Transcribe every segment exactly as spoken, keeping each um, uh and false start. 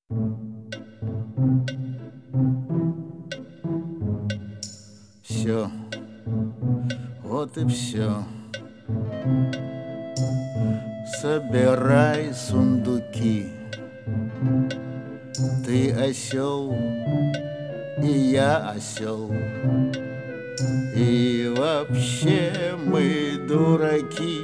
Все, вот и все. Собирай сундуки. Ты осел, и я осел, и вообще мы дураки.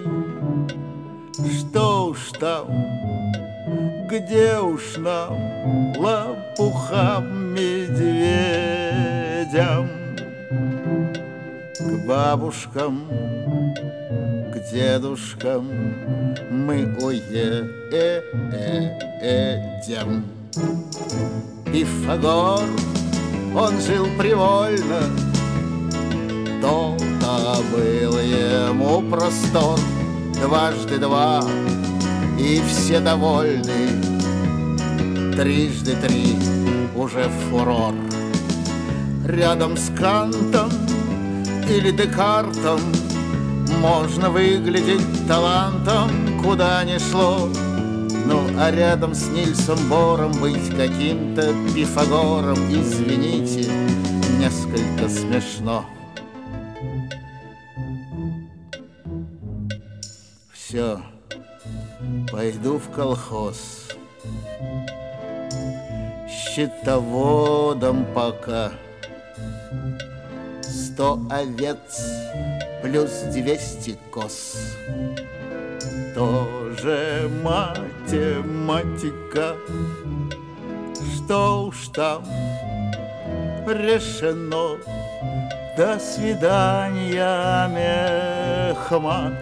Что уж там, где уж нам, лопухам, медведям, к бабушкам, к дедушкам мы уедем. Пифагор, он жил привольно, то-то был ему простор. Дважды два, и все довольны. Трижды три, уже фурор. Рядом с Кантом или Декартом можно выглядеть талантом, куда ни шло. Ну, а рядом с Нильсом Бором быть каким-то Пифагором, извините, несколько смешно. Все, пойду в колхоз. Счетоводом пока. Сто овец плюс двести коз. Тоже математика. Что уж там, решено. До свидания, Мехмат.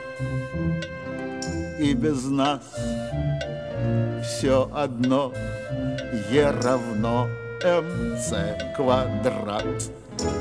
И без нас все одно Е равно МЦ квадрат.